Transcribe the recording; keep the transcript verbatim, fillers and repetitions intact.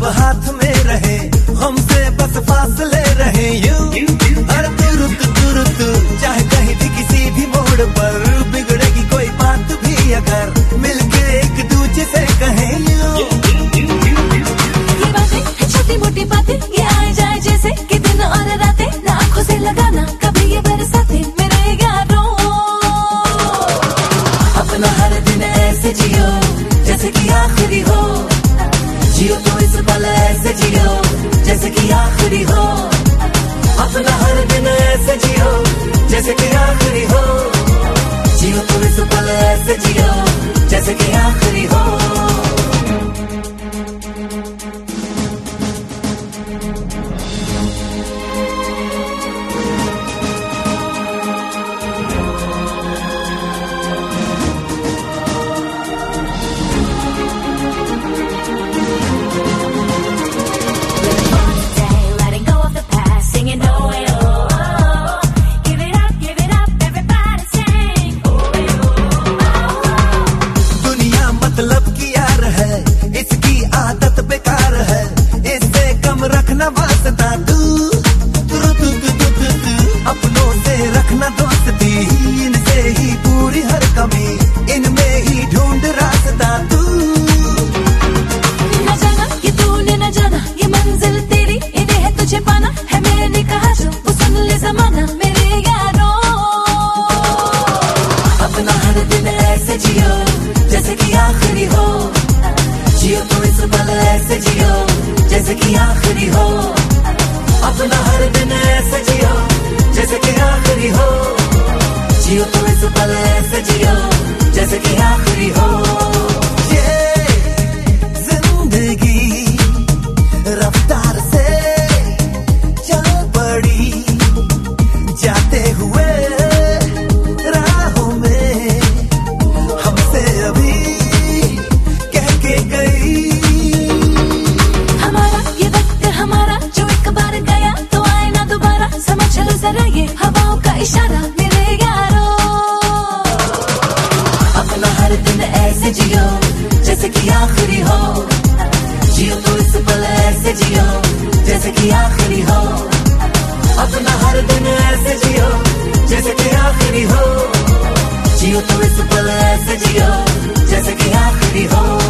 हाथ में रहे, हमसे बस फासले रहे यूं। हर तुरुत तुरुत चाहे कहीं भी किसी भी मोड़ पर, बिगड़ेगी कोई बात भी अगर मिलके एक दूजे से कहें यूं। ये बातें है छोटी मोटी बातें, ये आए जाए जैसे कि दिन और रातें, ना आंखों से लगाना कभी ये बरसाते मेरे यारों। अपना हर दिन ऐसे जियो जैसे कि आखिरी हो, जियो तो इस पल ऐसे जियो जैसे कि आखिरी हो। अपना हर दिन ऐसे जियो जैसे कि आखिरी हो, जियो तो इस पल ऐसे जियो जैसे कि आखिरी हो। रखना वास्ता तू तू तू तू तू तू तू अपनों से रखना दोस्ती, इनसे ही पूरी हर कमी, इनमें ही ढूंढ रास्ता तू। न जाना ये तूने न जाना, ये मंजिल तेरी इन्हें है तुझे पाना, है मैंने कहा जो वो सुन ले ज़माना मेरे यारों। अपना हर दिन ऐसे जियो जैसे कि आखिरी हो, जियो तो इस पल ऐसे जियो जैसे कि आखिरी हो। अपना हर दिन ऐसे जियो जैसे कि आखिरी हो, जियो तो इस पल ऐसे जियो जैसे कि आखिरी हो। ये जिंदगी रफ्तार से चल पड़ी, जाते हुए राहों में हमसे अभी कह के गई। ये हवाओं का इशारा मेरे यारों। अपना हर दिन ऐसे जियो जैसे कि आखिरी हो, जियो तो इस पल ऐसे जियो जैसे कि आखिरी हो। अपना हर दिन ऐसे जियो जैसे कि आखिरी हो, जियो तो इस पल ऐसे जियो जैसे कि आखिरी हो।